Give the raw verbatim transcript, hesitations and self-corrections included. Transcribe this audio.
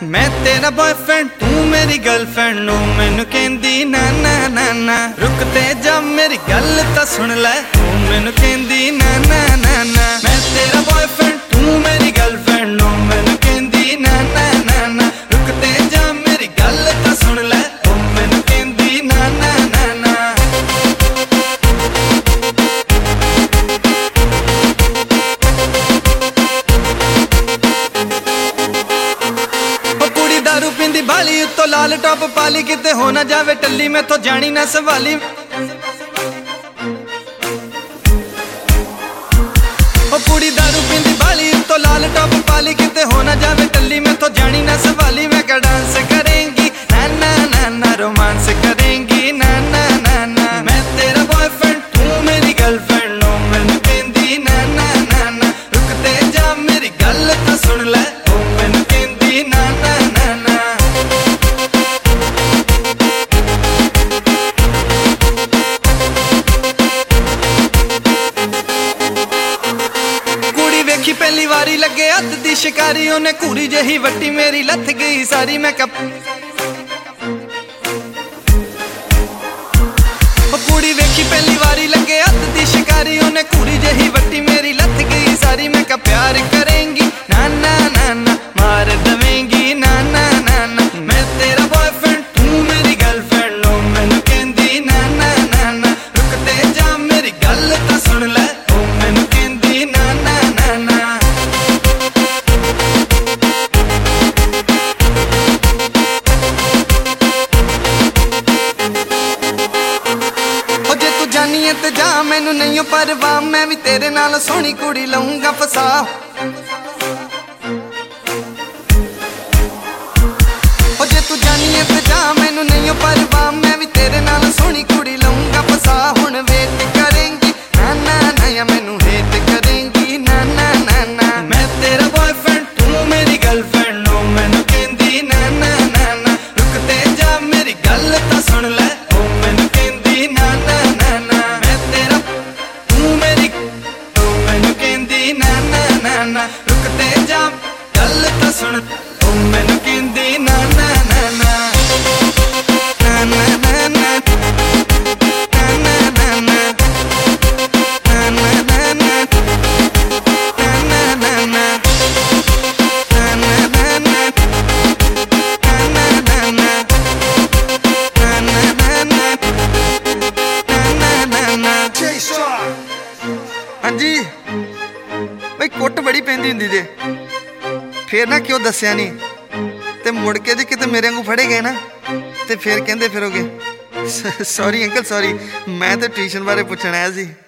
मैं तेरा बॉयफ्रेंड तू मेरी गर्लफ्रेंड नो मैनू कहंदी ना ना ना ना रुकते जा मेरी गल तां सुन ले तू मैनू कहंदी ना ना ना ना मैं तेरा बॉयफ्रेंड तू मेरी गर्लफ्रेंड नो मैनू कहंदी ना ना ना ना रुकते जा मेरी गल तां सुन ले तू मैनू कहंदी ना ना ना ना दारू पींदी बाली उत्तो लाल टॉप पाली किते हो ना जावे टल्ली में तो जानी ना सवाली ओ कुड़ी दारू पींदी बाली उत्तो लाल टॉप पाली किते हो ना जावे टल्ली में तो जानी ना सवाली मैं क्या डांस करेंगी ना ना ना ना रोमांस करेंगी ना ना ना ना मैं तेरा बॉयफ्रेंड तू मेरी गर्लफ्रेंड नो मैनू कहंदी ना ना ना ना रुकते जा मेरी गल तां सुन ले ओ मैनू कहंदी ना ना ना ना देखी पहली वारी लगे हथ दी शिकारी उन्हें कूरी जही वट्टी मेरी लथ गई सारी मैं कप कुड़ी देखी पहली वारी लगे हथ दी शिकारी उन्हें कूरी जही वट्टी मेरी लथ गई सारी मैं का प्यार करेंगी ना ना ना ना मार दवेंगी ना ना ना ना मैं तेरा बॉयफ्रेंड तू मेरी गर्लफ्रेंड नो मैनू कहंदी ना ना ना ना रुकते जा मेरी गल तां सुन ले ओ मैनू कहंदी ना ना ना ना ते जा मैनू नहीं परवाह मैं भी तेरे नाल सोहनी कुड़ी लऊंगा फसा ओ जे तू जानी है ते जा मैनू नहीं परवाह मैं भी तेरे नाल सोहनी कुड़ी लऊंगा फसा हुण वेट करेंगी ना ना ना या मैनू हेट करेंगी ना ना ना ना मैं तेरा बॉयफ्रेंड तू मेरी गर्लफ्रेंड नो मैनू कहंदी ना ना ना ना रुकते जा मेरी गल तां सुन ले ओ मैनू कहंदी ना ना ना ना ना ना ना ना रुकते जा गल तां सुन ओ मैनू कहंदी ना ना ना ना ना ना ना ना ना ना ना ना ना ना ना हाँ जी भाई कुट बड़ी पैंदी हुंदी जे फिर ना क्यों दस्या नहीं ते मुड़ के जे किते मेरे वांगू फड़े गए ना ते फिर कहंदे फिरोगे सॉरी अंकल सॉरी मैं तो ट्यूशन बारे पुछण आया सी।